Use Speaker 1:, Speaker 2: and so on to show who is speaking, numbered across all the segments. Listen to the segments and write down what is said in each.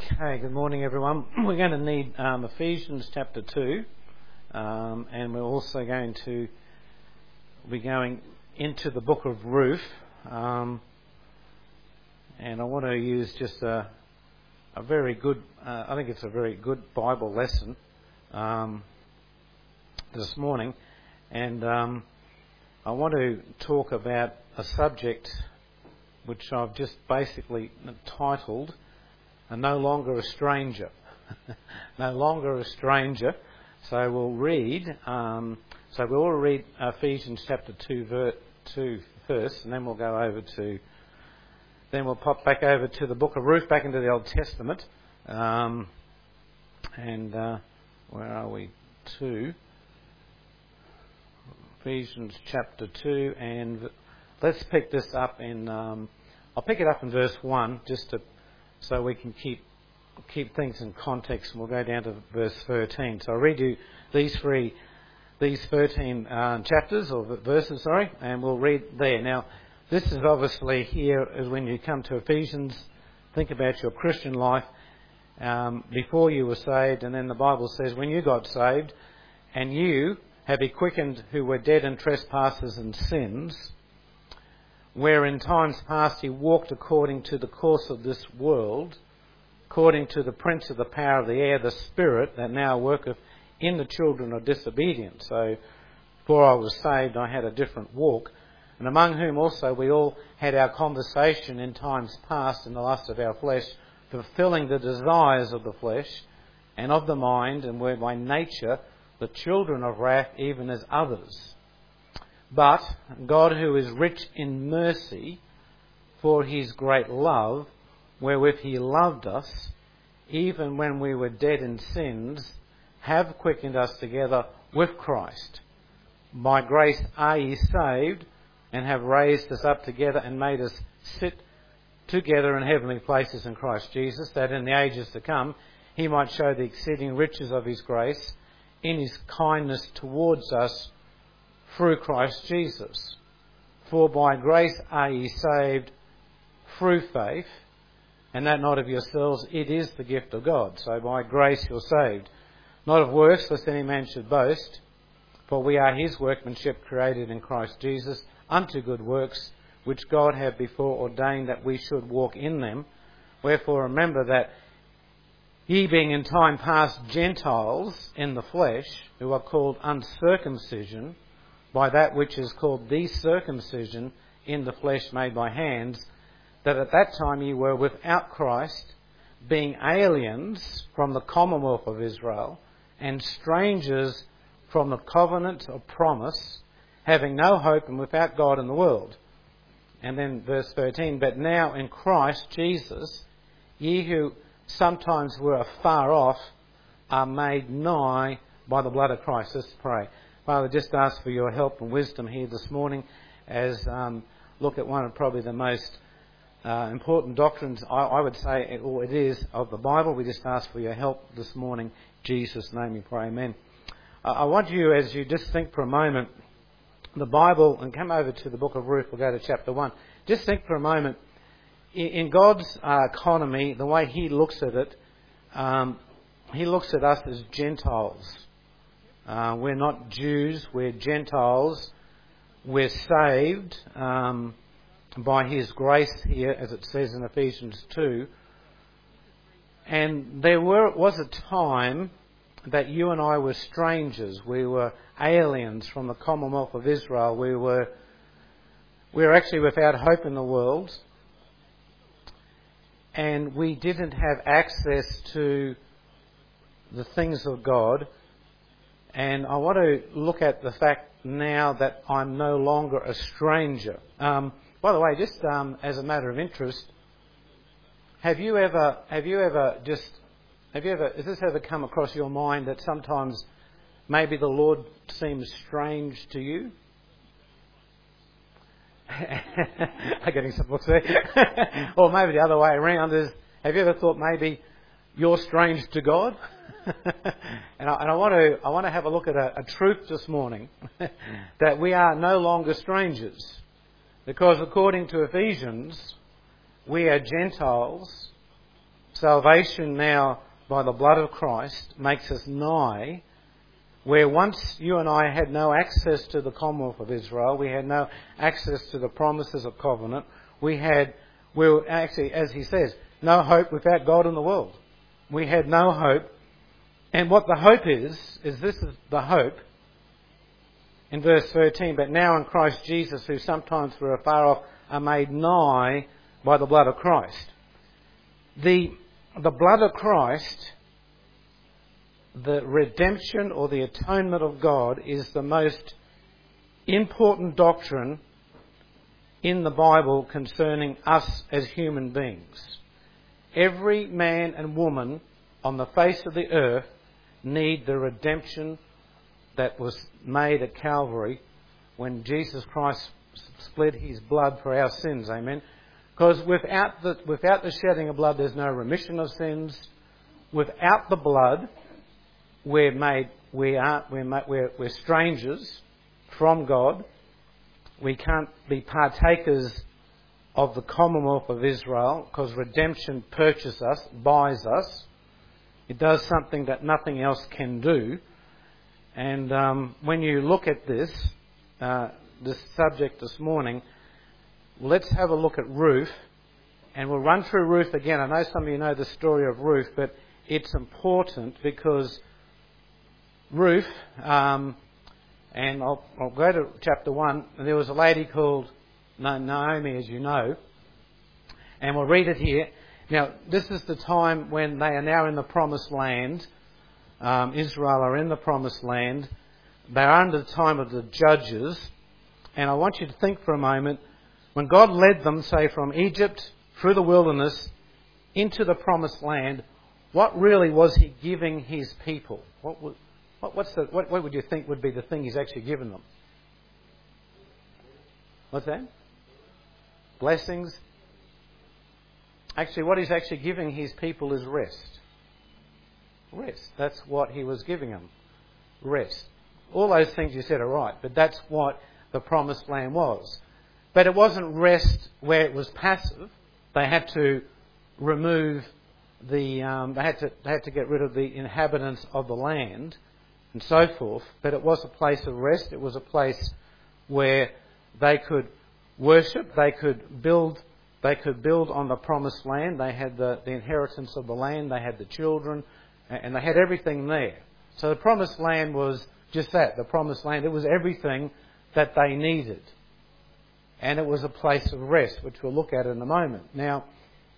Speaker 1: Okay, good morning everyone. We're going to need Ephesians chapter 2 and we're also going to be going into the book of Ruth, and I want to use just a very good, I think it's a very good Bible lesson this morning, and I want to talk about a subject which I've just basically titled No Longer a Stranger. No longer a stranger. So we'll read Ephesians chapter 2 first, and then we'll go over to, then we'll pop back over to the book of Ruth, back into the Old Testament. Where are we? 2. Ephesians chapter 2, and let's pick this up in, I'll pick it up in verse 1, just to so we can keep things in context, and we'll go down to verse 13. So I'll read you these 13 chapters, or verses, and we'll read there. Now, this is obviously here, as when you come to Ephesians, think about your Christian life before you were saved, and then the Bible says, when you got saved, and you have he quickened who were dead in trespasses and sins, where in times past he walked according to the course of this world, according to the prince of the power of the air, the spirit that now worketh in the children of disobedience. So, before I was saved, I had a different walk, and among whom also we all had our conversation in times past in the lust of our flesh, fulfilling the desires of the flesh and of the mind, and were by nature the children of wrath, even as others. But God, who is rich in mercy, for his great love, wherewith he loved us, even when we were dead in sins, have quickened us together with Christ. By grace are ye saved, and have raised us up together and made us sit together in heavenly places in Christ Jesus, that in the ages to come he might show the exceeding riches of his grace in his kindness towards us through Christ Jesus. For by grace are ye saved through faith, and that not of yourselves, it is the gift of God. So by grace you're saved, not of works, lest any man should boast. For we are his workmanship, created in Christ Jesus, unto good works, which God hath before ordained that we should walk in them. Wherefore remember that ye being in time past Gentiles in the flesh, who are called uncircumcision, by that which is called the circumcision in the flesh made by hands, that at that time ye were without Christ, being aliens from the commonwealth of Israel, and strangers from the covenant of promise, having no hope and without God in the world. And then verse 13, but now in Christ Jesus, ye who sometimes were afar off, are made nigh by the blood of Christ. Let's pray. Father, just ask for your help and wisdom here this morning as look at one of probably the most important doctrines, I would say, or it is, of the Bible. We just ask for your help this morning. In Jesus' name we pray, amen. I want you, as you just think for a moment, the Bible, and come over to the book of Ruth, we'll go to chapter 1. Just think for a moment, in God's economy, the way he looks at it, he looks at us as Gentiles. We're not Jews, we're Gentiles. We're saved by his grace here, as it says in Ephesians 2. And there was a time that you and I were strangers. We were aliens from the commonwealth of Israel. We were actually without hope in the world. And we didn't have access to the things of God. And I want to look at the fact now that I'm no longer a stranger. By the way, just as a matter of interest, has this ever come across your mind that sometimes maybe the Lord seems strange to you? I'm getting some looks there. Or maybe the other way around is, have you ever thought maybe you're strange to God? And I want to have a look at a truth this morning, that we are no longer strangers, because according to Ephesians, we are Gentiles salvation now by the blood of Christ makes us nigh, where once you and I had no access to the Commonwealth of Israel, we had no access to the promises of covenant, we were actually, as he says, no hope without God in the world. We had no hope. And what the hope is this is the hope in verse 13, but now in Christ Jesus, who sometimes were afar off, are made nigh by the blood of Christ. The blood of Christ, the redemption or the atonement of God, is the most important doctrine in the Bible concerning us as human beings. Every man and woman on the face of the earth need the redemption that was made at Calvary when Jesus Christ split his blood for our sins. Amen. Because without the shedding of blood, there's no remission of sins. Without the blood, we're strangers from God. We can't be partakers of the Commonwealth of Israel, because redemption purchases us, buys us. It does something that nothing else can do. And when you look at this subject this morning, let's have a look at Ruth. And we'll run through Ruth again. I know some of you know the story of Ruth, but it's important because Ruth, and I'll go to chapter 1, and there was a lady called Naomi, as you know, and we'll read it here. Now, this is the time when they are now in the promised land. Israel are in the promised land. They are under the time of the judges. And I want you to think for a moment, when God led them, say, from Egypt through the wilderness into the promised land, what really was he giving his people? What would you think would be the thing he's actually given them? What's that? Blessings. Actually, what he's actually giving his people is rest. Rest. That's what he was giving them. Rest. All those things you said are right, but that's what the promised land was. But it wasn't rest where it was passive. They had to remove they had to get rid of the inhabitants of the land and so forth. But it was a place of rest. It was a place where they could worship. They could build on the promised land. They had the inheritance of the land. They had the children, and they had everything there. So the promised land was just that, the promised land. It was everything that they needed. And it was a place of rest, which we'll look at in a moment. Now,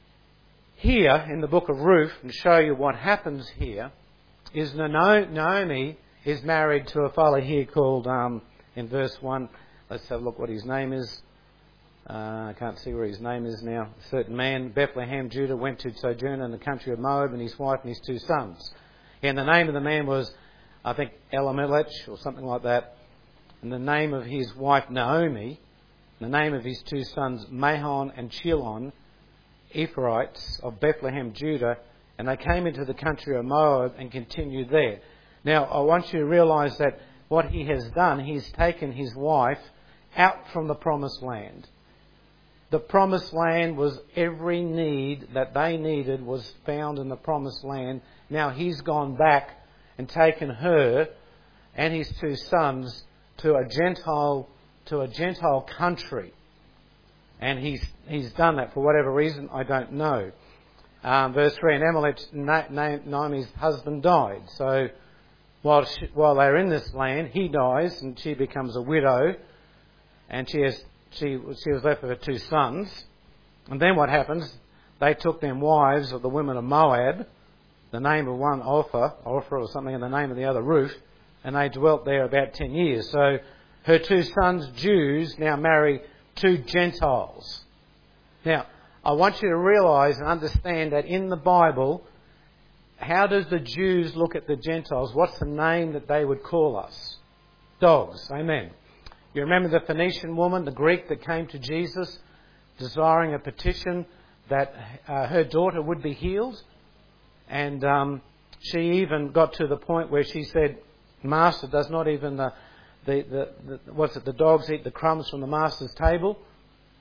Speaker 1: here in the book of Ruth, and show you what happens here, is Naomi is married to a fellow here called, in verse 1, let's have a look what his name is. I can't see where his name is now. A certain man, Bethlehem, Judah, went to sojourn in the country of Moab, and his wife and his 2 sons. And the name of the man was, I think, Elimelech, or something like that. And the name of his wife, Naomi, the name of his 2 sons, Mahon and Chilon, Ephraimites of Bethlehem, Judah, and they came into the country of Moab and continued there. Now, I want you to realise that what he has done, he's taken his wife out from the promised land. The promised land was every need that they needed was found in the promised land. Now he's gone back and taken her and his 2 sons to a Gentile country. And he's done that for whatever reason, I don't know. Verse 3, and Elimelech, Naomi's husband, died. So while they're in this land, he dies and she becomes a widow. And she was left with her 2 sons. And then what happens? They took them wives of the women of Moab, the name of one Orpah or something, and the name of the other Ruth, and they dwelt there about 10 years. So her 2 sons, Jews, now marry 2 Gentiles. Now, I want you to realise and understand that in the Bible, how does the Jews look at the Gentiles? What's the name that they would call us? Dogs. Amen. You remember the Phoenician woman, the Greek that came to Jesus, desiring a petition that her daughter would be healed? And she even got to the point where she said, Master, does not even the dogs eat the crumbs from the master's table?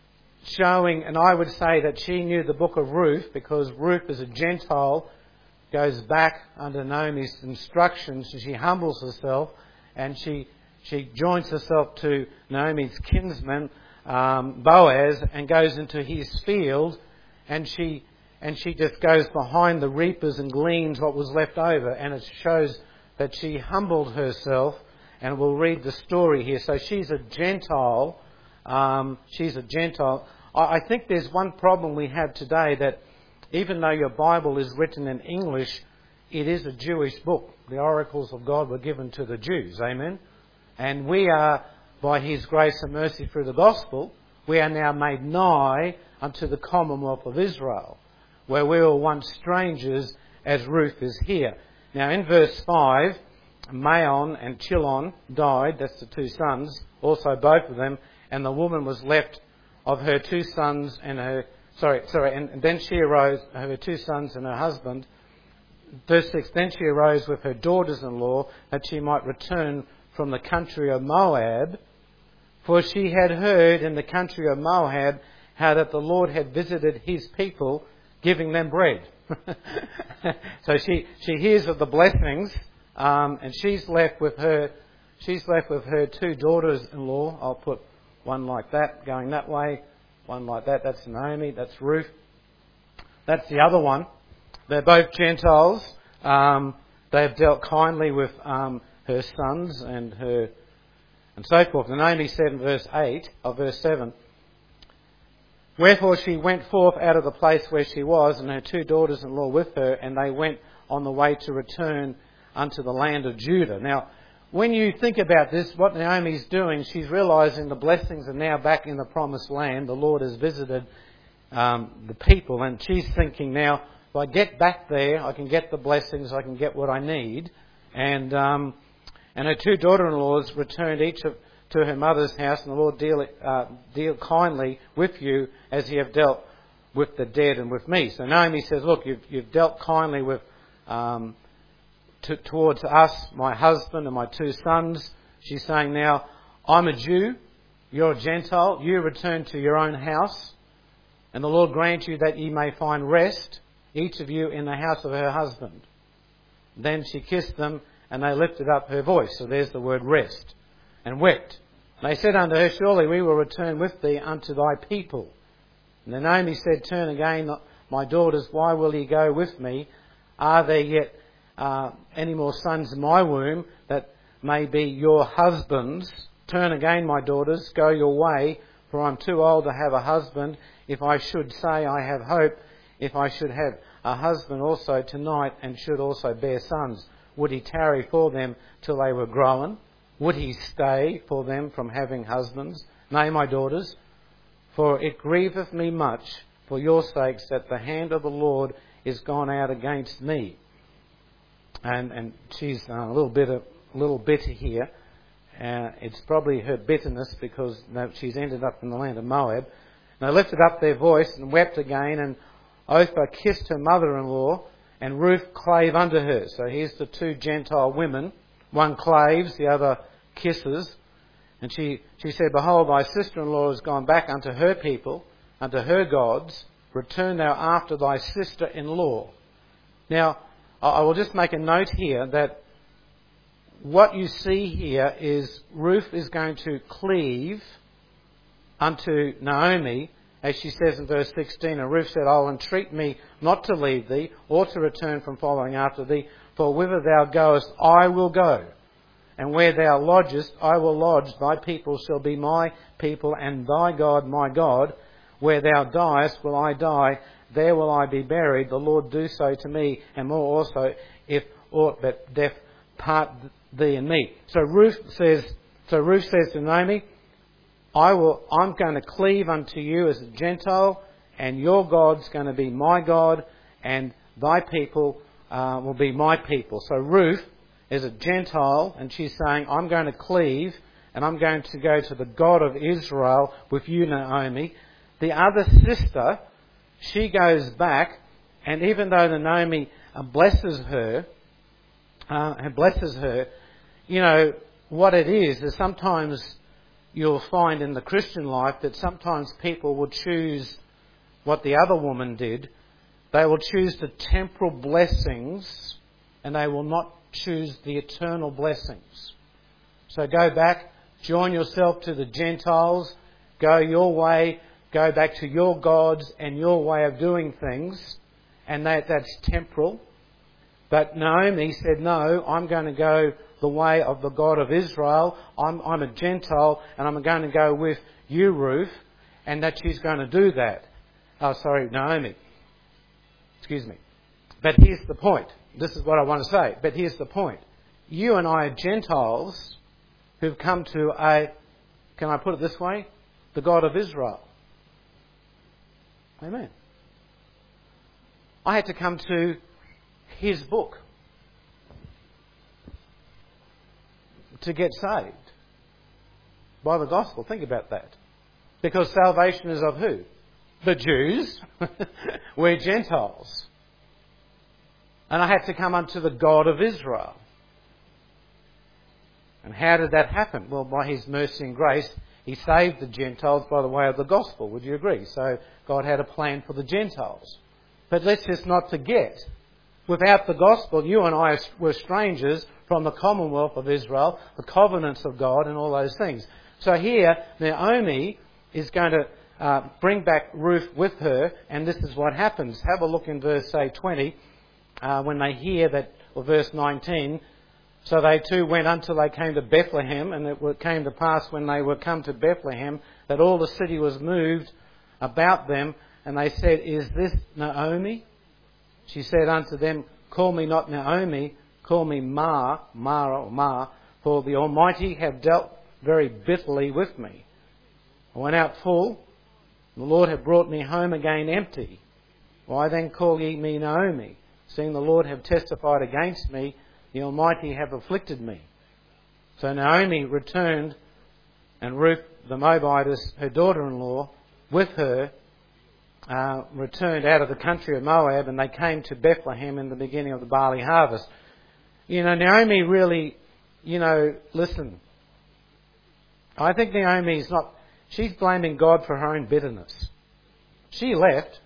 Speaker 1: showing, and I would say that she knew the book of Ruth, because Ruth is a Gentile, goes back under Naomi's instructions, and she humbles herself, and she joins herself to Naomi's kinsman, Boaz, and goes into his field, and she just goes behind the reapers and gleans what was left over, and it shows that she humbled herself, and we'll read the story here. So she's a Gentile. I think there's one problem we have today, that even though your Bible is written in English, it is a Jewish book. The oracles of God were given to the Jews. Amen? And we are, by His grace and mercy through the gospel, we are now made nigh unto the commonwealth of Israel, where we were once strangers, as Ruth is here. Now in verse 5, Maon and Chilon died, that's the two sons, also both of them, and the woman was left of her two sons and and then she arose, her two sons and her husband. Verse 6, then she arose with her daughters-in-law, that she might return from the country of Moab, for she had heard in the country of Moab how that the Lord had visited His people, giving them bread. So she hears of the blessings, and she's left with her two daughters-in-law. I'll put one like that going that way, one like that. That's Naomi. That's Ruth. That's the other one. They're both Gentiles. They have dealt kindly with her sons and so forth. And Naomi said in verse 7, wherefore she went forth out of the place where she was, and her two daughters-in-law with her, and they went on the way to return unto the land of Judah. Now, when you think about this, what Naomi's doing, she's realising the blessings are now back in the promised land. The Lord has visited the people, and she's thinking now, if I get back there, I can get the blessings, I can get what I need. And her two daughter-in-laws returned each to her mother's house, and the Lord deal kindly with you as He have dealt with the dead and with me. So Naomi says, look, you've dealt kindly with towards us, my husband and my two sons. She's saying now, I'm a Jew, you're a Gentile, you return to your own house, and the Lord grant you that ye may find rest, each of you in the house of her husband. Then she kissed them, and they lifted up her voice. So there's the word rest. And wept. And they said unto her, surely we will return with thee unto thy people. And then Naomi said, turn again, my daughters, why will ye go with me? Are there yet any more sons in my womb that may be your husbands? Turn again, my daughters, go your way, for I'm too old to have a husband. If I should say I have hope, if I should have a husband also tonight, and should also bear sons, would he tarry for them till they were grown? Would he stay for them from having husbands? Nay, my daughters, for it grieveth me much for your sakes that the hand of the Lord is gone out against me. And she's a little bitter here. It's probably her bitterness because she's ended up in the land of Moab. And they lifted up their voice and wept again, and Orpah kissed her mother-in-law, and Ruth clave unto her. So here's the two Gentile women. One claves, the other kisses. And she said, behold, thy sister-in-law is gone back unto her people, unto her gods. Return thou after thy sister-in-law. Now, I will just make a note here that what you see here is Ruth is going to cleave unto Naomi, as she says in verse 16, and Ruth said, I'll entreat me not to leave thee, or to return from following after thee, for whither thou goest, I will go. And where thou lodgest, I will lodge. Thy people shall be my people, and thy God my God. Where thou diest, will I die. There will I be buried. The Lord do so to me, and more also, if aught but death part thee and me. So Ruth says to Naomi, I'm going to cleave unto you as a Gentile, and your God's going to be my God, and thy people will be my people. So Ruth is a Gentile, and she's saying, I'm going to cleave, and I'm going to go to the God of Israel with you, Naomi. The other sister, she goes back, and even though Naomi blesses her, you know, what it is sometimes you'll find in the Christian life that sometimes people will choose what the other woman did. They will choose the temporal blessings and they will not choose the eternal blessings. So go back, join yourself to the Gentiles, go your way, go back to your gods and your way of doing things, and that's temporal. But Naomi said, no, I'm going to go the way of the God of Israel. I'm a Gentile and I'm going to go with you, Ruth, and that she's going to do that. Naomi. Excuse me. But here's the point. This is what I want to say. But here's the point. You and I are Gentiles who've come to can I put it this way? The God of Israel. Amen. I had to come to His book to get saved by the gospel. Think about that. Because salvation is of who? The Jews. We're Gentiles. And I had to come unto the God of Israel. And how did that happen? Well, by His mercy and grace, He saved the Gentiles by the way of the gospel. Would you agree? So God had a plan for the Gentiles. But let's just not forget, without the gospel, you and I were strangers from the commonwealth of Israel, the covenants of God and all those things. So here, Naomi is going to bring back Ruth with her, and this is what happens. Have a look in verse, 20, when they hear that, or verse 19, so they too went until they came to Bethlehem, and it came to pass when they were come to Bethlehem that all the city was moved about them, and they said, is this Naomi? She said unto them, call me not Naomi, call me Mara, for the Almighty have dealt very bitterly with me. I went out full, the Lord have brought me home again empty. Why then call ye me Naomi, seeing the Lord have testified against me, the Almighty have afflicted me. So Naomi returned, and Ruth the Moabitess, her daughter-in-law, with her, returned out of the country of Moab, and they came to Bethlehem in the beginning of the barley harvest. Naomi really, listen. I think Naomi's not, she's blaming God for her own bitterness. She left.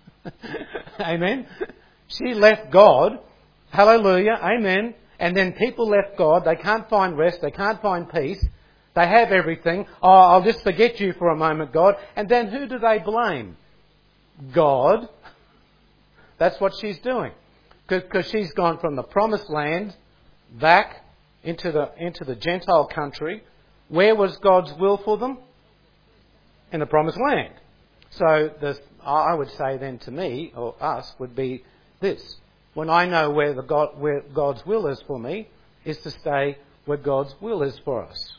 Speaker 1: Amen. She left God. Hallelujah. Amen. And then people left God. They can't find rest. They can't find peace. They have everything. Oh, I'll just forget you for a moment, God. And then who do they blame? God. That's what she's doing. Because she's gone from the promised land back into the Gentile country. Where was God's will for them? In the promised land. So I would say then to me, or us, would be this. When I know where God's will is for me, is to stay where God's will is for us.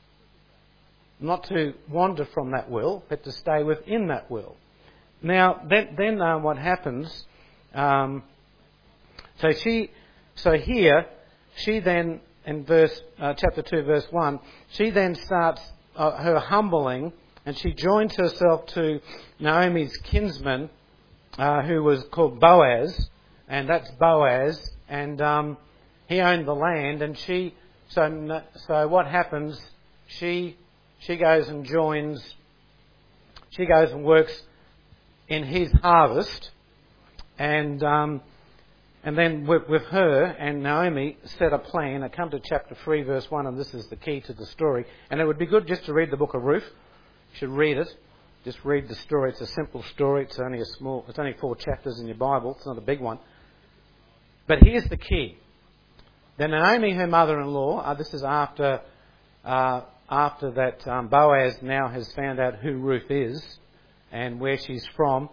Speaker 1: Not to wander from that will, but to stay within that will. Now, then what happens? So here, she then, in chapter 2, verse 1, she then starts her humbling, and she joins herself to Naomi's kinsman, who was called Boaz, and that's Boaz, and he owned the land, and so what happens? She goes and works in his harvest, and then with her and Naomi set a plan. I come to chapter 3, verse 1, and this is the key to the story. And it would be good just to read the book of Ruth. You should read it. Just read the story. It's a simple story. It's only 4 chapters in your Bible. It's not a big one. But here's the key. Then Naomi, her mother-in-law, this is after that Boaz now has found out who Ruth is and where she's from,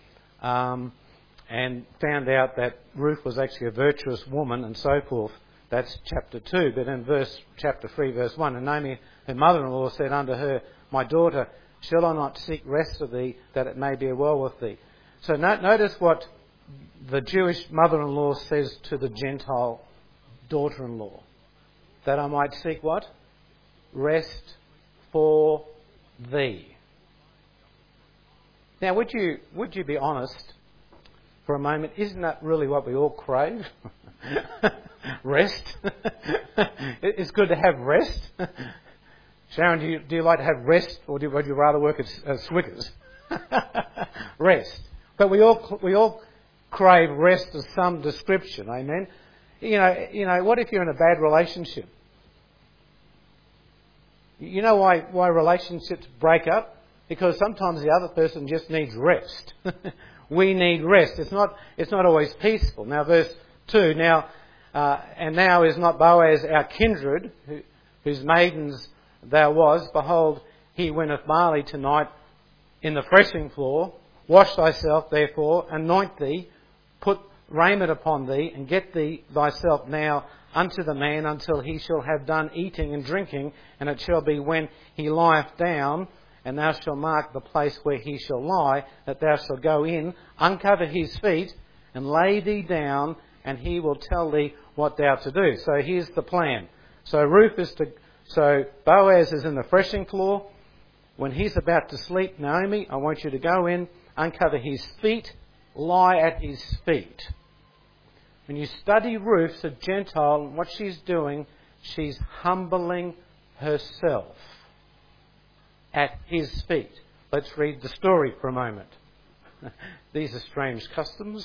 Speaker 1: and found out that Ruth was actually a virtuous woman and so forth. That's chapter 2. But in chapter 3, verse 1, and Naomi, her mother-in-law, said unto her, my daughter, shall I not seek rest of thee, that it may be well with thee? So notice what the Jewish mother-in-law says to the Gentile daughter-in-law. That I might seek what? Rest for thee. Now, would you be honest for a moment? Isn't that really what we all crave? Rest. It's good to have rest. Sharon, do you like to have rest, or would you rather work at Swickers? Rest. But we all crave rest of some description. Amen. You know, what if you're in a bad relationship? You know why relationships break up? Because sometimes the other person just needs rest. We need rest. It's not always peaceful. Now, verse 2. Now, and now is not Boaz our kindred, whose maidens thou was? Behold, he winneth barley tonight in the threshing floor. Wash thyself, therefore, anoint thee, put raiment upon thee, and get thee thyself now unto the man until he shall have done eating and drinking. And it shall be when he lieth down, and thou shalt mark the place where he shall lie, that thou shalt go in, uncover his feet, and lay thee down, and he will tell thee what thou to do. So here's the plan. So Boaz is in the threshing floor. When he's about to sleep, Naomi, I want you to go in, uncover his feet, lie at his feet. When you study Ruth, a Gentile, what she's doing, she's humbling herself at his feet. Let's read the story for a moment. These are strange customs.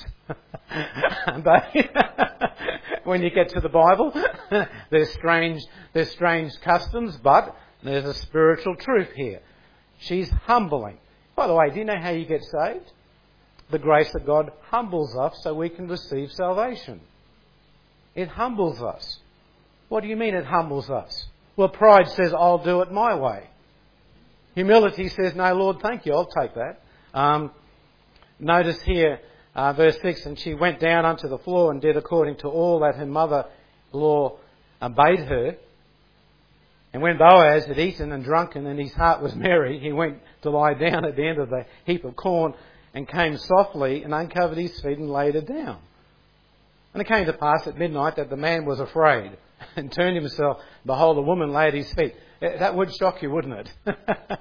Speaker 1: But when you get to the Bible, there's strange customs, but there's a spiritual truth here. She's humbling. By the way, do you know how you get saved? The grace of God humbles us so we can receive salvation. It humbles us. What do you mean it humbles us? Well, pride says, I'll do it my way. Humility says, no, Lord, thank you, I'll take that. Notice here, verse 6, and she went down unto the floor and did according to all that her mother-in-law bade her. And when Boaz had eaten and drunken and his heart was merry, he went to lie down at the end of the heap of corn and came softly and uncovered his feet and laid it down. And it came to pass at midnight that the man was afraid and turned himself. Behold, a woman lay at his feet. That would shock you, wouldn't it?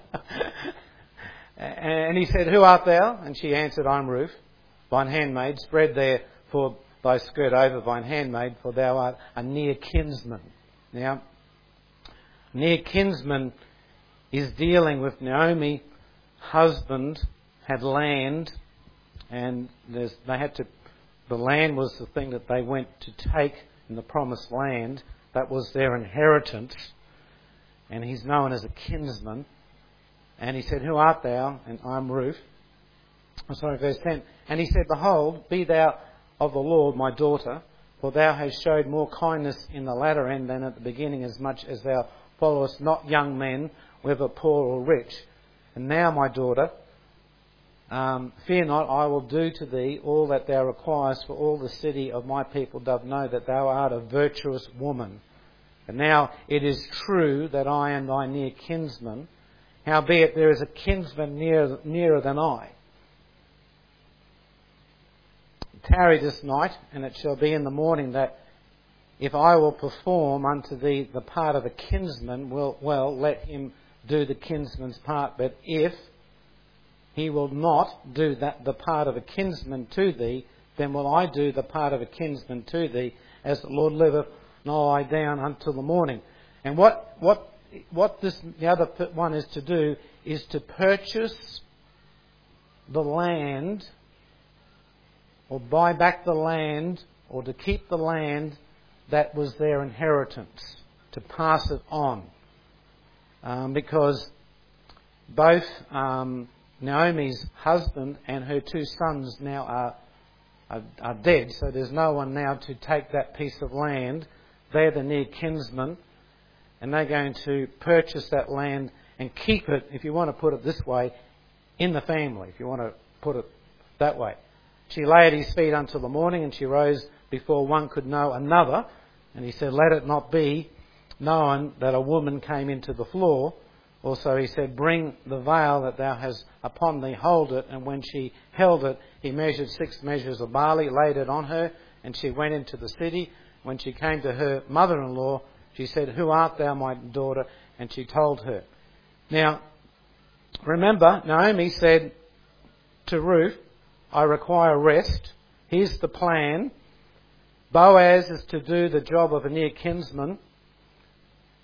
Speaker 1: And he said, Who art thou? And she answered, I'm Ruth, thine handmaid. Spread therefore thy skirt over thine handmaid, for thou art a near kinsman. Now, near kinsman is dealing with Naomi. Husband had land, and the land was the thing that they went to take in the promised land. That was their inheritance. And he's known as a kinsman. And he said, Who art thou? And I'm Ruth. Verse 10. And he said, Behold, be thou of the Lord my daughter, for thou hast showed more kindness in the latter end than at the beginning, as much as thou followest not young men, whether poor or rich. And now, my daughter, fear not, I will do to thee all that thou requirest, for all the city of my people doth know that thou art a virtuous woman. And now it is true that I am thy near kinsman. Howbeit there is a kinsman nearer than I. Tarry this night, and it shall be in the morning that if I will perform unto thee the part of a kinsman, well, let him do the kinsman's part. But if he will not do the part of a kinsman to thee, then will I do the part of a kinsman to thee, as the Lord liveth, and I'll lie down until the morning. And what the other one is to do is to purchase the land, or buy back the land, or to keep the land that was their inheritance, to pass it on. Because both Naomi's husband and her two sons now are dead, so there's no one now to take that piece of land. They're the near kinsmen, and they're going to purchase that land and keep it, if you want to put it this way, in the family, if you want to put it that way. She lay at his feet until the morning, and she rose before one could know another. And he said, Let it not be known that a woman came into the floor. Also he said, Bring the veil that thou hast upon thee, hold it. And when she held it, he measured 6 measures of barley, laid it on her, and she went into the city. When she came to her mother-in-law, she said, Who art thou, my daughter? And she told her. Now, remember, Naomi said to Ruth, I require rest. Here's the plan. Boaz is to do the job of a near kinsman.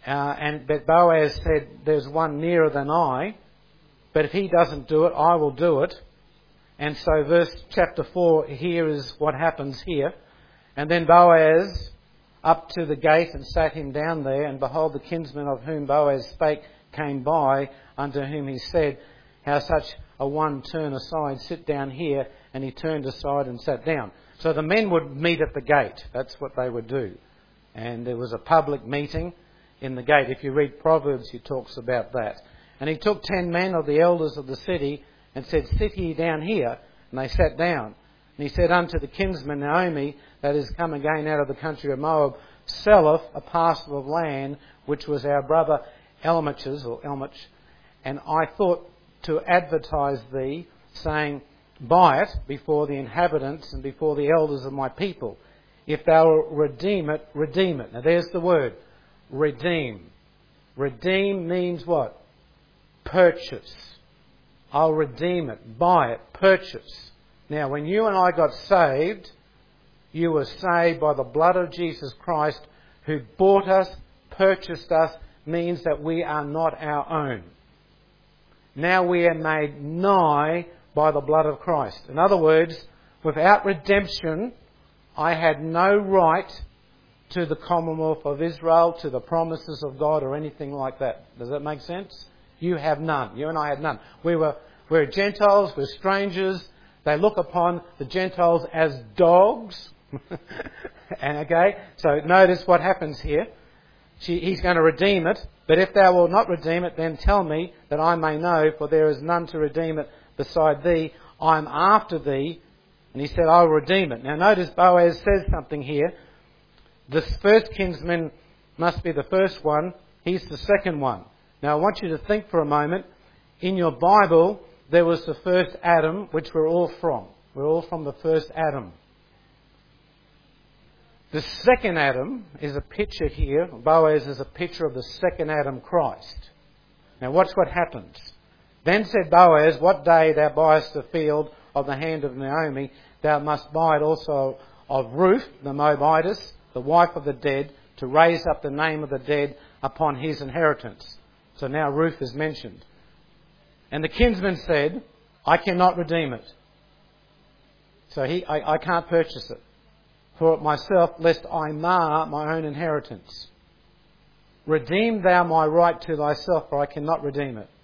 Speaker 1: But Boaz said, there's one nearer than I, but if he doesn't do it, I will do it. And so chapter 4 here is what happens here. And then Boaz up to the gate and sat him down there, and behold, the kinsman of whom Boaz spake came by, unto whom he said, how such a one turn aside, sit down here. And he turned aside and sat down. So the men would meet at the gate. That's what they would do. And there was a public meeting in the gate. If you read Proverbs, he talks about that. And he took 10 men of the elders of the city and said, sit ye down here. And they sat down. And he said unto the kinsman Naomi, that is come again out of the country of Moab, selleth a parcel of land, which was our brother Elimelech's, or Elmech. And I thought to advertise thee, saying, buy it before the inhabitants and before the elders of my people. If thou redeem it, redeem it. Now there's the word, redeem. Redeem means what? Purchase. I'll redeem it, buy it, purchase. Now when you and I got saved, you were saved by the blood of Jesus Christ, who bought us, purchased us, means that we are not our own. Now we are made nigh by the blood of Christ. In other words, without redemption, I had no right to the Commonwealth of Israel, to the promises of God or anything like that. Does that make sense? You have none. You and I had none. We're Gentiles, we're strangers. They look upon the Gentiles as dogs. And okay, so notice what happens here. He's going to redeem it. But if thou wilt not redeem it, then tell me, that I may know, for there is none to redeem it beside thee. I am after thee. And he said, I will redeem it. Now notice Boaz says something here. The first kinsman must be the first one. He's the second one. Now I want you to think for a moment. In your Bible, there was the first Adam, which we're all from. We're all from the first Adam. The second Adam is a picture here. Boaz is a picture of the second Adam, Christ. Now watch what happens. Then said Boaz, what day thou buyest the field of the hand of Naomi, thou must buy it also of Ruth, the Moabitess, the wife of the dead, to raise up the name of the dead upon his inheritance. So now Ruth is mentioned. And the kinsman said, I cannot redeem it. So I can't purchase it for myself, lest I mar my own inheritance. Redeem thou my right to thyself, for I cannot redeem it.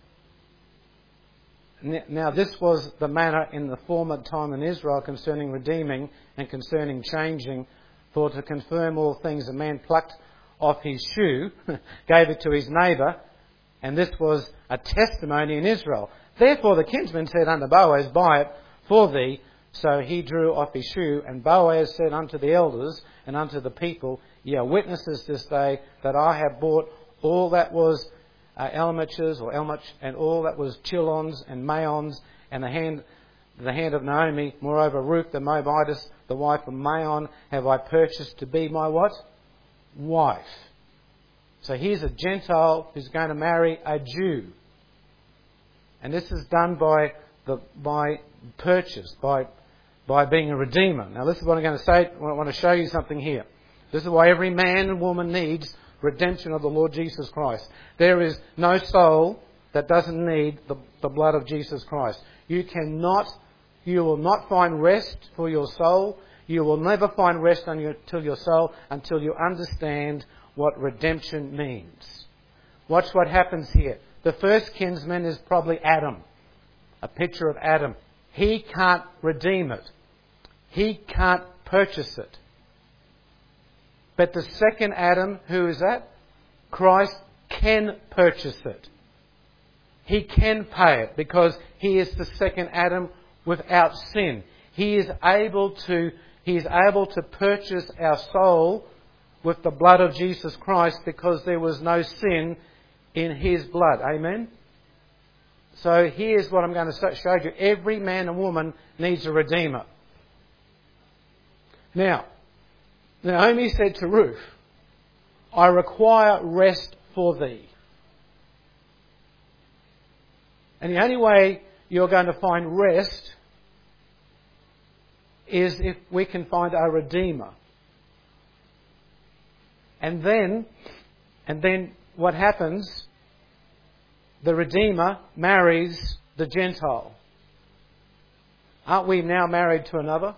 Speaker 1: Now this was the manner in the former time in Israel concerning redeeming and concerning changing, for to confirm all things a man plucked off his shoe, gave it to his neighbour, and this was a testimony in Israel. Therefore the kinsman said unto Boaz, buy it for thee. So he drew off his shoe, and Boaz said unto the elders and unto the people, ye are witnesses this day that I have bought all that was Elimelech's or Elmech, and all that was Chilon's and Maon's, and the hand of Naomi. Moreover, Ruth the Moabitess, the wife of Maon, have I purchased to be my what? Wife. So here's a Gentile who's going to marry a Jew. And this is done by purchase, by being a redeemer. Now this is what I'm going to say. I want to show you something here. This is why every man and woman needs redemption of the Lord Jesus Christ. There is no soul that doesn't need the blood of Jesus Christ. You will not find rest for your soul. You will never find rest until your soul until you understand what redemption means. Watch what happens here. The first kinsman is probably Adam, a picture of Adam. He can't redeem it. He can't purchase it. But the second Adam, who is that? Christ can purchase it. He can pay it because he is the second Adam without sin. He is able to purchase our soul with the blood of Jesus Christ because there was no sin in his blood. Amen? So here's what I'm going to show you. Every man and woman needs a redeemer. Now, Naomi said to Ruth, I require rest for thee. And the only way you're going to find rest is if we can find a redeemer. And then what happens? The Redeemer marries the Gentile. Aren't we now married to another?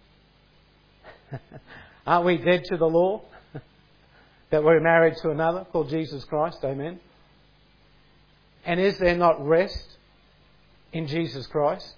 Speaker 1: Aren't we dead to the law? That we're married to another called Jesus Christ. Amen. And is there not rest in Jesus Christ?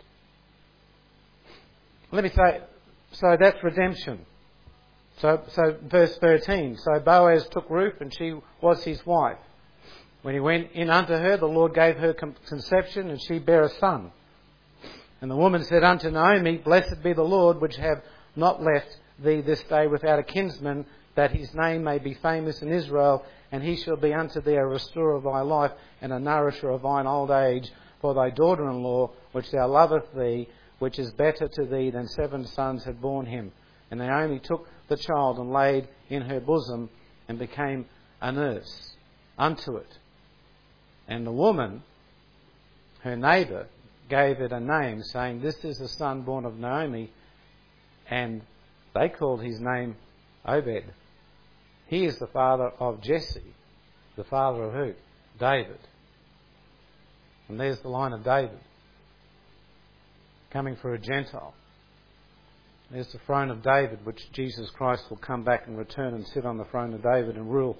Speaker 1: Let me say, so that's redemption. So verse 13. So Boaz took Ruth, and she was his wife. When he went in unto her, the Lord gave her conception, and she bare a son. And the woman said unto Naomi, Blessed be the Lord, which have not left thee this day without a kinsman, that his name may be famous in Israel, and he shall be unto thee a restorer of thy life, and a nourisher of thine old age, for thy daughter-in-law, which thou loveth thee, which is better to thee than 7 sons had borne him. And Naomi took the child and laid in her bosom, and became a nurse unto it. And the woman, her neighbour, gave it a name, saying, This is a son born of Naomi. And they called his name Obed. He is the father of Jesse. The father of who? David. And there's the line of David, coming for a Gentile. There's the throne of David, which Jesus Christ will come back and return and sit on the throne of David and rule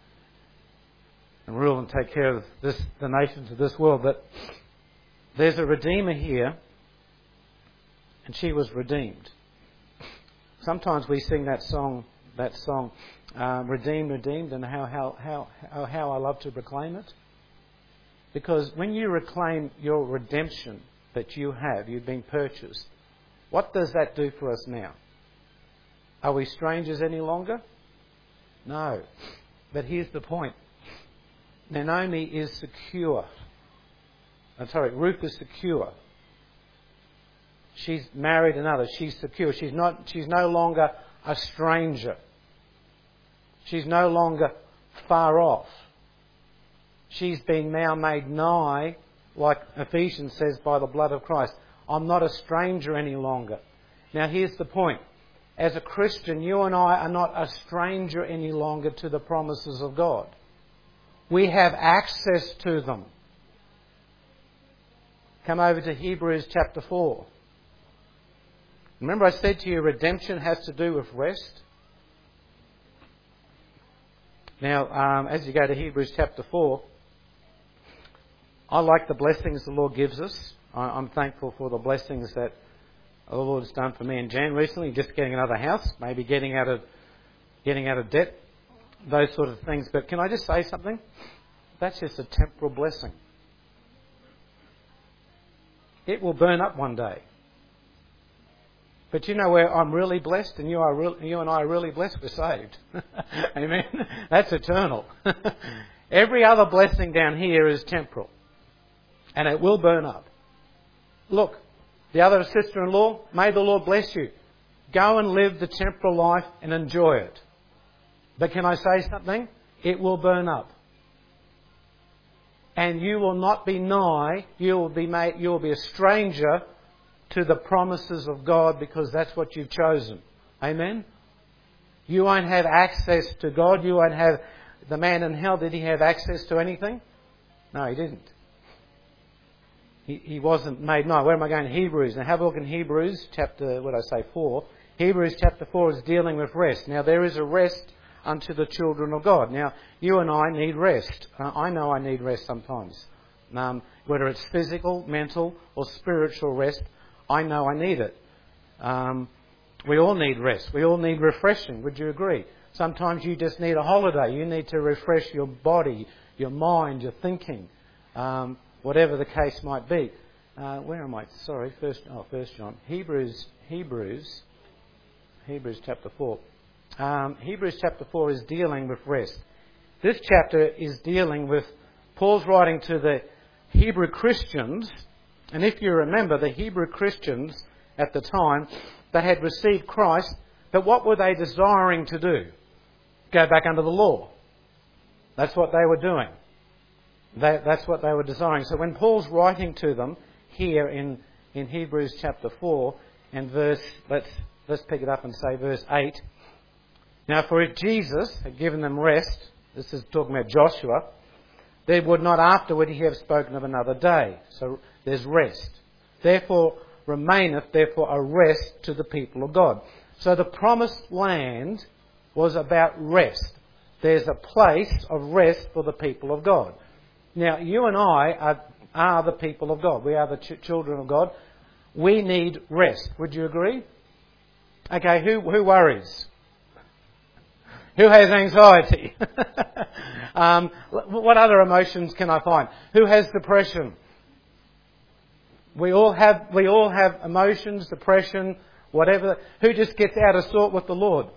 Speaker 1: and take care of the nations of this world. But there's a Redeemer here, and she was redeemed. Sometimes we sing that song, Redeemed, Redeemed, and how I love to proclaim it. Because when you reclaim your redemption that you've been purchased, what does that do for us now? Are we strangers any longer? No. But here's the point. Naomi is secure. Ruth is secure. She's married another. She's secure. She's no longer a stranger. She's no longer far off. She's been now made nigh, like Ephesians says, by the blood of Christ. I'm not a stranger any longer. Now here's the point. As a Christian, you and I are not a stranger any longer to the promises of God. We have access to them. Come over to Hebrews chapter 4. Remember I said to you, redemption has to do with rest. Now, as you go to Hebrews chapter 4, I like the blessings the Lord gives us. I'm thankful for the blessings that the Lord has done for me and Jan recently, just getting another house, maybe getting out of debt, those sort of things. But can I just say something? That's just a temporal blessing. It will burn up one day. But you know where I'm really blessed, and you and I are really blessed? We're saved. Amen? That's eternal. Every other blessing down here is temporal. And it will burn up. Look, the other sister-in-law, may the Lord bless you. Go and live the temporal life and enjoy it. But can I say something? It will burn up. And you will not be nigh, you will be a stranger to the promises of God, because that's what you've chosen. Amen? You won't have access to God. You won't have... The man in hell, did he have access to anything? No, he didn't. He wasn't made nigh. Where am I going? Hebrews. Now have a look in Hebrews chapter, 4. Hebrews chapter 4 is dealing with rest. Now there is a rest unto the children of God. Now you and I need rest. I know I need rest sometimes. Whether it's physical, mental or spiritual rest, I know I need it. We all need rest. We all need refreshing. Would you agree? Sometimes you just need a holiday. You need to refresh your body, your mind, your thinking, whatever the case might be. Where am I? Sorry, First John. Hebrews chapter 4. Hebrews chapter 4 is dealing with rest. This chapter is dealing with Paul's writing to the Hebrew Christians. And if you remember, the Hebrew Christians at the time, they had received Christ, but what were they desiring to do? Go back under the law. That's what they were doing. That's what they were desiring. So when Paul's writing to them here in Hebrews chapter 4 and let's pick it up and say verse 8. Now for if Jesus had given them rest this is talking about Joshua, there would not afterward he have spoken of another day. So there's rest. Therefore remaineth therefore a rest to the people of God. So the promised land was about rest. There's a place of rest for the people of God. Now, you and I are the people of God. We are the children of God. We need rest. Would you agree? Okay, who worries? Who has anxiety? What other emotions can I find? Who has depression? We all have emotions, depression, whatever. Who just gets out of sort with the Lord?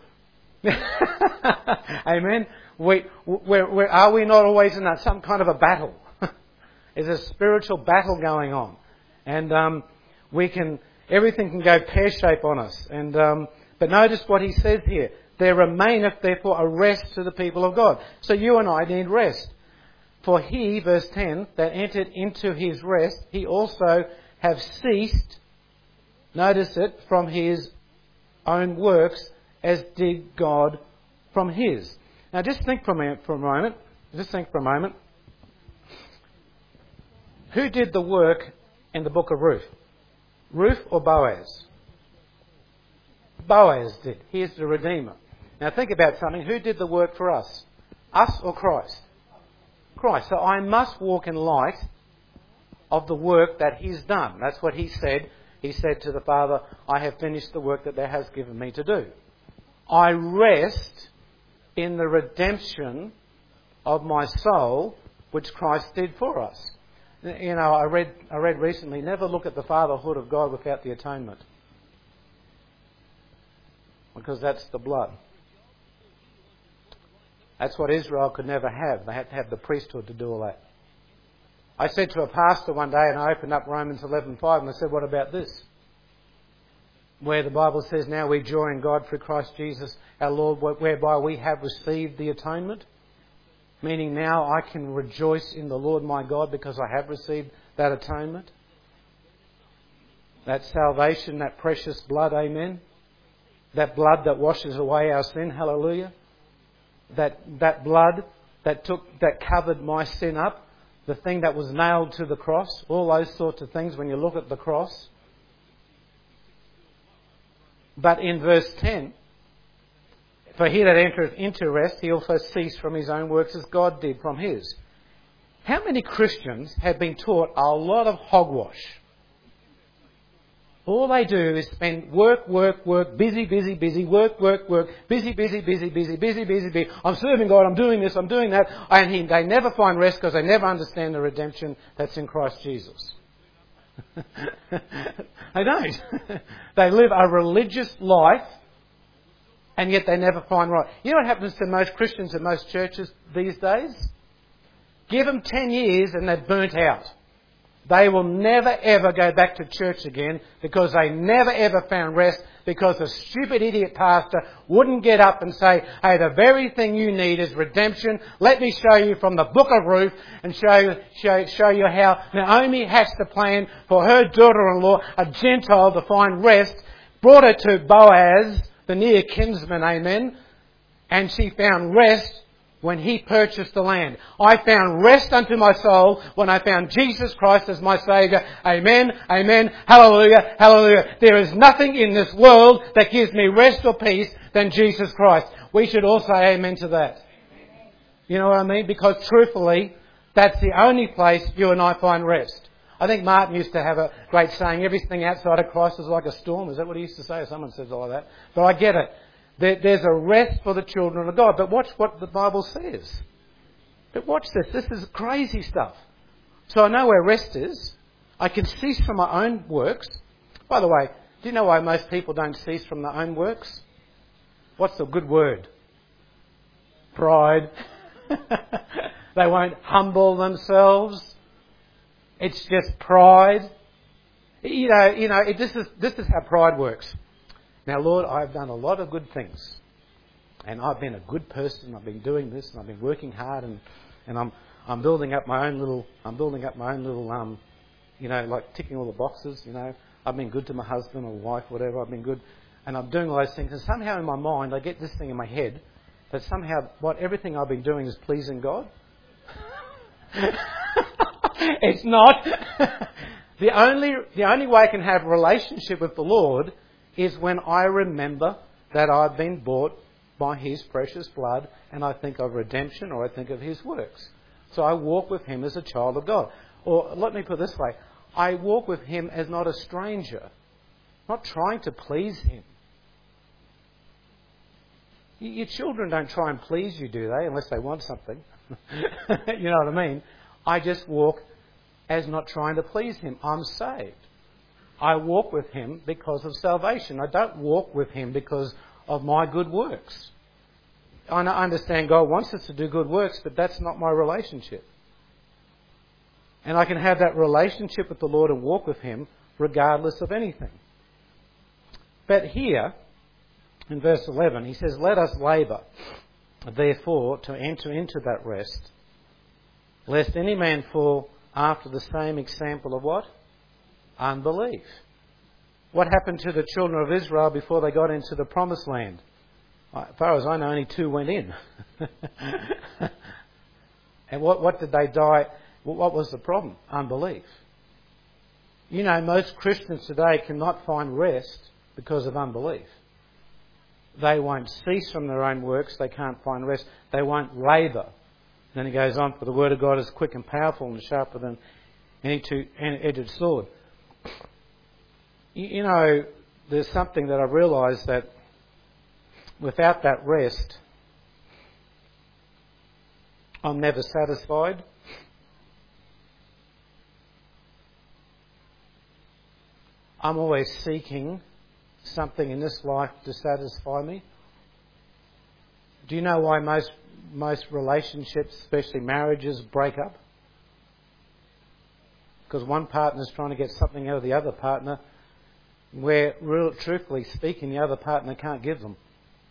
Speaker 1: Amen. Are we not always in some kind of a battle? There's a spiritual battle going on, and everything can go pear-shaped on us. And but notice what he says here: there remaineth therefore a rest to the people of God. So you and I need rest. For he, verse 10, that entered into his rest, he also have ceased, notice it, from his own works, as did God from his. Now just think for a moment. Just think for a moment. Who did the work in the book of Ruth? Ruth or Boaz? Boaz did. He is the Redeemer. Now think about something. Who did the work for us? Us or Christ? Christ. So I must walk in light of the work that he's done. That's what he said. He said to the Father, I have finished the work that thou hast given me to do. I rest in the redemption of my soul, which Christ did for us. You know, I read recently, never look at the fatherhood of God without the atonement. Because that's the blood. That's what Israel could never have. They had to have the priesthood to do all that. I said to a pastor one day, and I opened up Romans 11:5, and I said, what about this? Where the Bible says, now we joy in God through Christ Jesus our Lord, whereby we have received the atonement. Meaning now I can rejoice in the Lord my God because I have received that atonement. That salvation, that precious blood, amen. That blood that washes away our sin, hallelujah. That blood that covered my sin up. The thing that was nailed to the cross. All those sorts of things when you look at the cross. But in verse 10, for he that entereth into rest, he also ceased from his own works as God did from his. How many Christians have been taught a lot of hogwash? All they do is spend work, busy, work, busy. I'm serving God, I'm doing this, I'm doing that. And they never find rest because they never understand the redemption that's in Christ Jesus. They don't. They live a religious life and yet they never find right. You know what happens to most Christians in most churches these days? Give them 10 years and they're burnt out. They will never ever go back to church again because they never ever found rest because a stupid idiot pastor wouldn't get up and say, hey, the very thing you need is redemption. Let me show you from the book of Ruth and show you how Naomi has to plan for her daughter-in-law, a Gentile, to find rest. Brought her to Boaz, the near kinsman, amen. And she found rest when he purchased the land. I found rest unto my soul when I found Jesus Christ as my Saviour. Amen, amen, hallelujah, hallelujah. There is nothing in this world that gives me rest or peace than Jesus Christ. We should all say amen to that. You know what I mean? Because truthfully, that's the only place you and I find rest. I think Martin used to have a great saying, everything outside of Christ is like a storm. Is that what he used to say? Someone says it like that. But I get it. There's a rest for the children of God. But watch what the Bible says. But watch this. This is crazy stuff. So I know where rest is. I can cease from my own works. By the way, do you know why most people don't cease from their own works? What's the good word? Pride. They won't humble themselves. It's just pride. This is how pride works. Now, Lord, I've done a lot of good things, and I've been a good person. I've been doing this, and I've been working hard, and I'm building up my own little. Like ticking all the boxes. I've been good to my husband or wife, whatever. I've been good, and I'm doing all those things. And somehow in my mind, I get this thing in my head. that somehow everything I've been doing is pleasing God? It's not. The only way I can have a relationship with the Lord is when I remember that I've been bought by His precious blood, and I think of redemption, or I think of His works. So I walk with Him as a child of God. Or let me put it this way, I walk with Him as not a stranger, not trying to please Him. Your children don't try and please you, do they? Unless they want something. You know what I mean? I just walk as not trying to please Him. I'm saved. I walk with Him because of salvation. I don't walk with Him because of my good works. I understand God wants us to do good works, but that's not my relationship. And I can have that relationship with the Lord and walk with Him regardless of anything. But here, in verse 11, he says, "Let us labour, therefore, to enter into that rest, lest any man fall after the same example of" what? Unbelief. What happened to the children of Israel before they got into the promised land? As far as I know, only 2 went in. And what did they die? What was the problem? Unbelief. You know, most Christians today cannot find rest because of unbelief. They won't cease from their own works. They can't find rest. They won't labour. Then he goes on, "For the word of God is quick and powerful and sharper than any two-edged sword." You know, there's something that I've realised, that without that rest, I'm never satisfied. I'm always seeking something in this life to satisfy me. Do you know why most relationships, especially marriages, break up? Because one partner's trying to get something out of the other partner where, truthfully speaking, the other partner can't give them.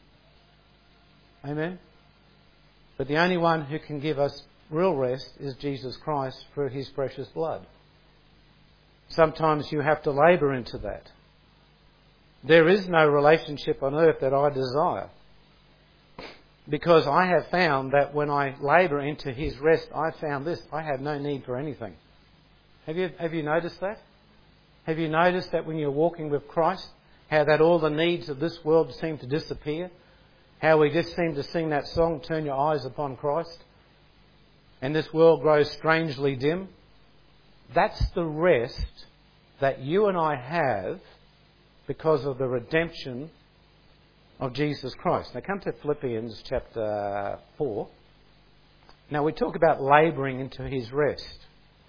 Speaker 1: Amen? But the only one who can give us real rest is Jesus Christ through His precious blood. Sometimes you have to labour into that. There is no relationship on earth that I desire. Because I have found that when I labour into His rest, I found this: I have no need for anything. Have you noticed that? Have you noticed that when you're walking with Christ, how that all the needs of this world seem to disappear? How we just seem to sing that song, "Turn your eyes upon Christ," and this world grows strangely dim? That's the rest that you and I have because of the redemption of Jesus Christ. Now come to Philippians chapter 4. Now we talk about labouring into His rest.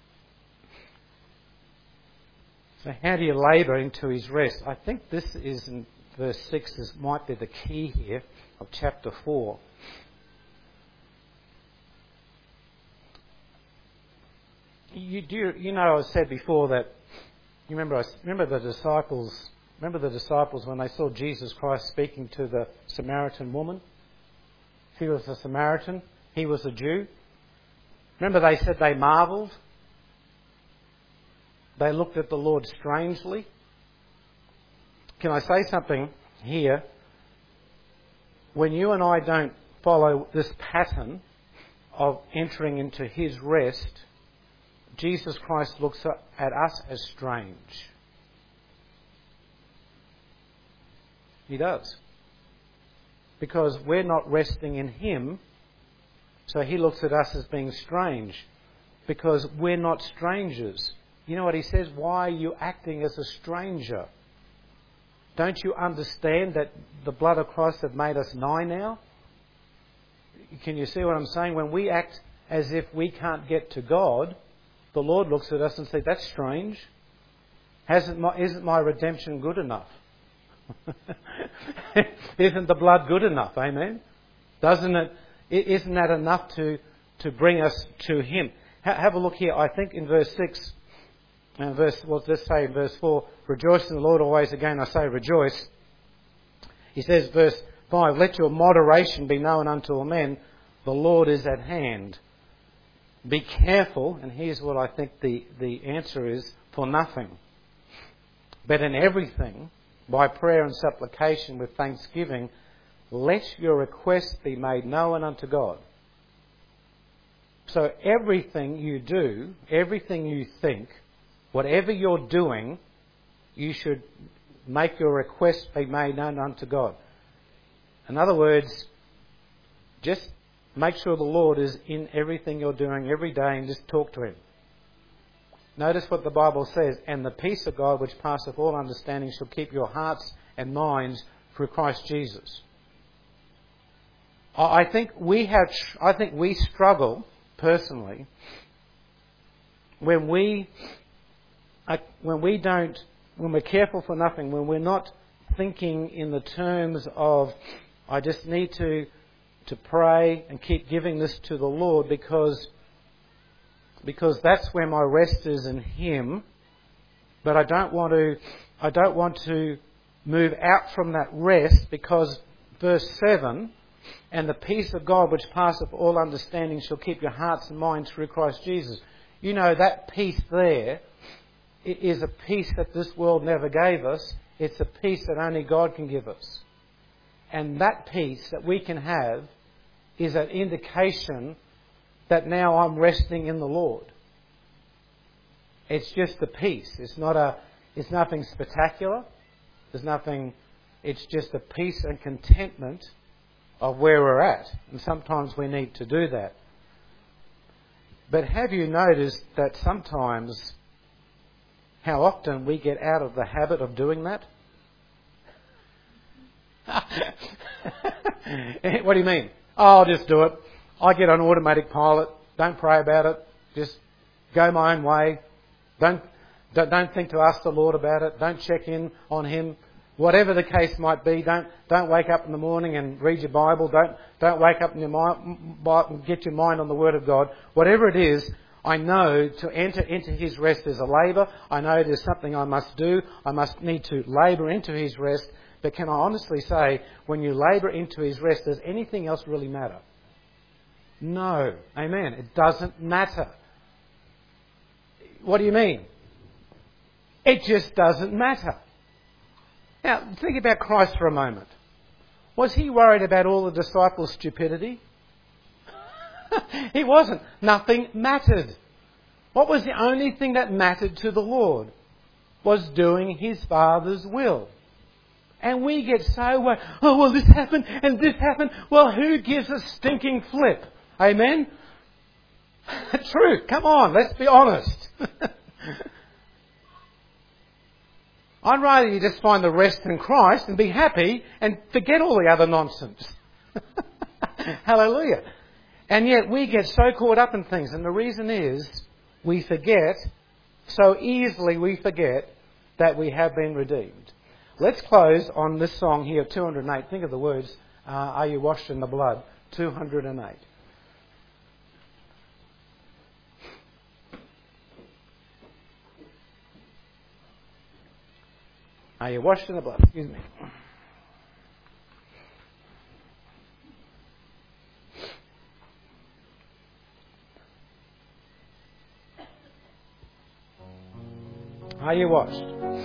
Speaker 1: So how do you labour into His rest? I think this is in verse 6, this might be the key here of chapter 4. You know, I said before that, you remember the disciples when they saw Jesus Christ speaking to the Samaritan woman? She was a Samaritan, he was a Jew. Remember they said they marvelled? They looked at the Lord strangely. Can I say something here? When you and I don't follow this pattern of entering into His rest, Jesus Christ looks at us as strange. He does. Because we're not resting in Him, so He looks at us as being strange. Because we're not strangers. You know what He says? Why are you acting as a stranger? Don't you understand that the blood of Christ has made us nigh now? Can you see what I'm saying? When we act as if we can't get to God, the Lord looks at us and says, "That's strange. Isn't my redemption good enough?" Isn't the blood good enough? Amen? Isn't that enough to bring us to Him? Have a look here. I think in verse 6 and let's say in verse 4, "Rejoice in the Lord always." Again, I say rejoice. He says, verse 5, "Let your moderation be known unto all men. The Lord is at hand. Be careful," and here's what I think the answer is, "for nothing. But in everything, by prayer and supplication with thanksgiving, let your request be made known unto God. So everything you do, everything you think, whatever you're doing, you should make your request be made known unto God. In other words, just make sure the Lord is in everything you're doing every day and just talk to Him. Notice what the Bible says, and the peace of God which passeth all understanding shall keep your hearts and minds through Christ Jesus. I think we struggle personally when we're careful for nothing, when we're not thinking in the terms of, I just need to pray and keep giving this to the Lord because that's where my rest is in Him. But I don't want to move out from that rest, because verse 7, and the peace of God which passeth all understanding shall keep your hearts and minds through Christ Jesus. You know, that peace there is a peace that this world never gave us. It's a peace that only God can give us. And that peace that we can have is an indication that now I'm resting in the Lord. It's just a peace. It's nothing spectacular. It's just a peace and contentment of where we're at. And sometimes we need to do that. But have you noticed that sometimes, how often we get out of the habit of doing that? What do you mean? Oh, I'll just do it. I get on automatic pilot. Don't pray about it. Just go my own way. Don't think to ask the Lord about it. Don't check in on Him. Whatever the case might be, don't wake up in the morning and read your Bible. Don't wake up in your mind, get your mind on the Word of God. Whatever it is, I know to enter into His rest is a labour. I know there's something I must do. I must need to labour into His rest. But can I honestly say, when you labour into His rest, does anything else really matter? No. Amen. It doesn't matter. What do you mean? It just doesn't matter. Now, think about Christ for a moment. Was He worried about all the disciples' stupidity? He wasn't. Nothing mattered. What was the only thing that mattered to the Lord? Was doing His Father's will. And we get so worried, oh, well, this happened and this happened. Well, who gives a stinking flip? Amen? True. Come on, let's be honest. I'd rather you just find the rest in Christ and be happy and forget all the other nonsense. Hallelujah. And yet we get so caught up in things, and the reason is we forget, so easily we forget that we have been redeemed. Let's close on this song here, 208. Think of the words, Are You Washed in the Blood? 208. Are you washed in the blood? Excuse me. Are you washed?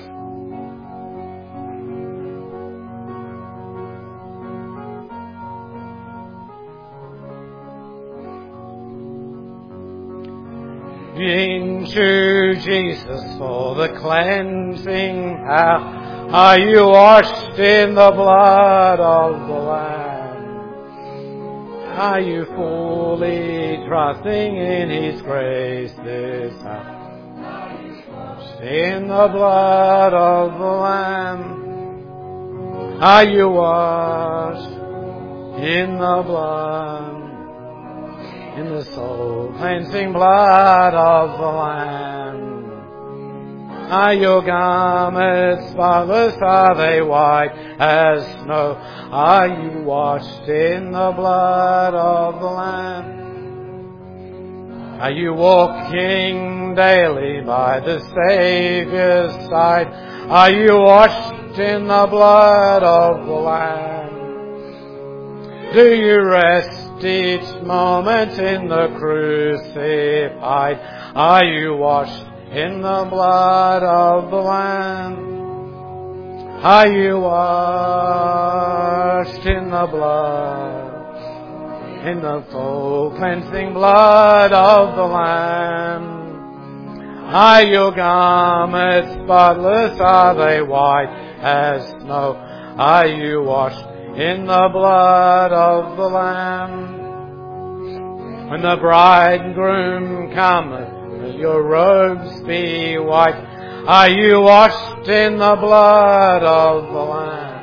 Speaker 1: Into Jesus for the cleansing power. Are you washed in the blood of the Lamb? Are you fully trusting in His grace this hour? Are you washed in the blood of the Lamb? Are you washed in the blood? In the soul cleansing blood of the Lamb. Are your garments spotless? Are they white as snow? Are you washed in the blood of the Lamb? Are you walking daily by the Saviour's side? Are you washed in the blood of the Lamb? Do you rest each moment in the crucified? Are you washed in the blood of the Lamb? Are you washed in the blood, in the full cleansing blood of the Lamb. Are your garments spotless? Are they white as snow? Are you washed in the blood of the Lamb? When the bridegroom cometh, will your robes be white? Are you washed in the blood of the Lamb?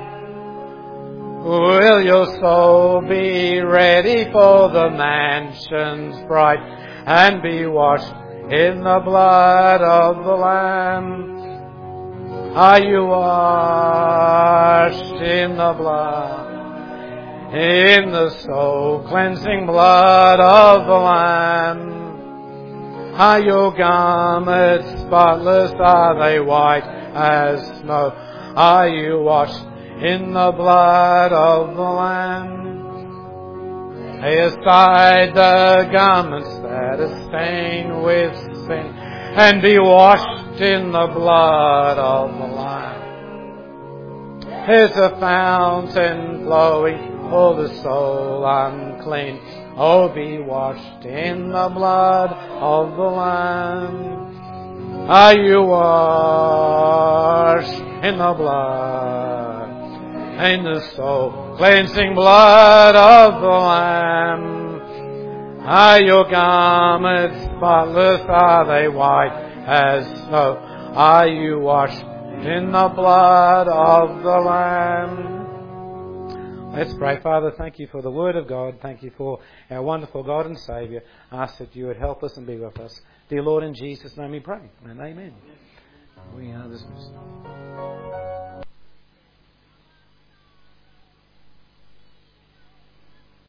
Speaker 1: Will your soul be ready for the mansions bright, and be washed in the blood of the Lamb? Are you washed in the blood, in the soul cleansing blood of the Lamb? Are your garments spotless? Are they white as snow? Are you washed in the blood of the Lamb? Lay aside the garments that are stained with sin, and be washed in the blood of the Lamb. There's a fountain flowing for the soul unclean. Oh, be washed in the blood of the Lamb. Are you washed in the blood, in the soul cleansing blood of the Lamb? Are your garments spotless? Are they white as snow? Are you washed in the blood of the Lamb? Let's pray. Father, thank you for the Word of God. Thank you for our wonderful God and Saviour. Ask that you would help us and be with us. Dear Lord, in Jesus' name we pray. And amen. We are dismissed.